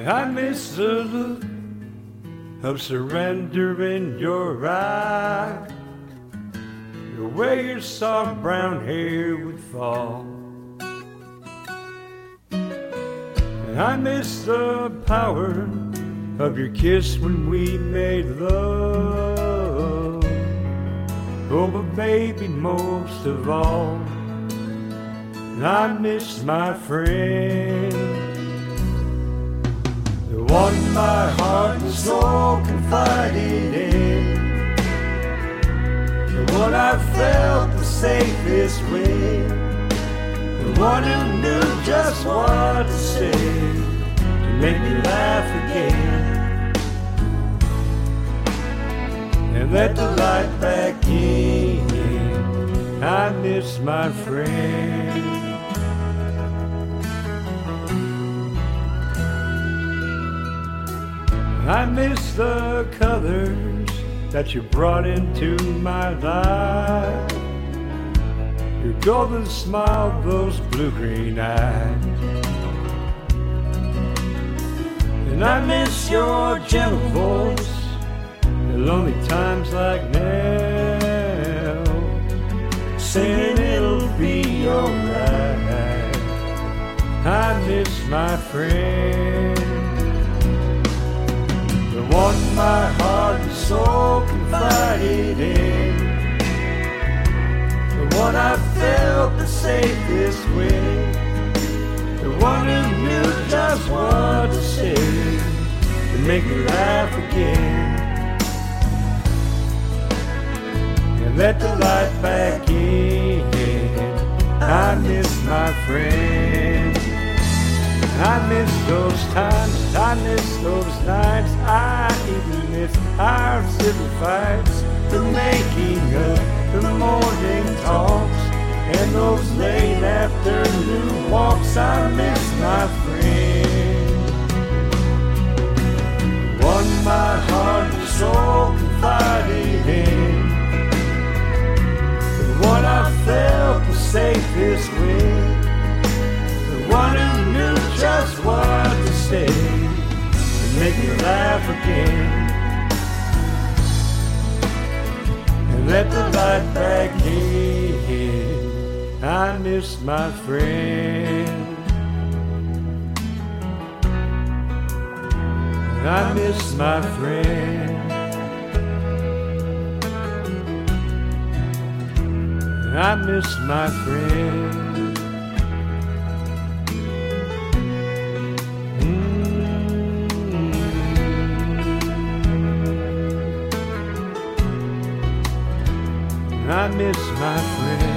I miss the look of surrender in your eye, the way your soft brown hair would fall. And I miss the power of your kiss when we made love. Oh, but baby, most of all, I miss my friend, the one my heart and soul confided in, the one I felt the safest with, the one who knew just what to say to make me laugh again and let the light back in. I miss my friend. I miss the colors that you brought into my life, your golden smile, those blue-green eyes. And I miss your gentle voice at lonely times like now, saying it'll be alright. I miss my friend, the one my heart and soul confided in, the one I felt the safest with, the one who knew just what to say to make me laugh again and let the light back in. I miss my friend. I miss those times, I miss those nights, I even miss our civil fights, the making of the morning talks, and those late afternoon walks. I miss my friend, one my heart and soul confided in, the one I felt the safest with, the one who knew just what to say to make me laugh again and let the light back in. I miss my friend, I miss my friend, I miss my friend. I miss my friend.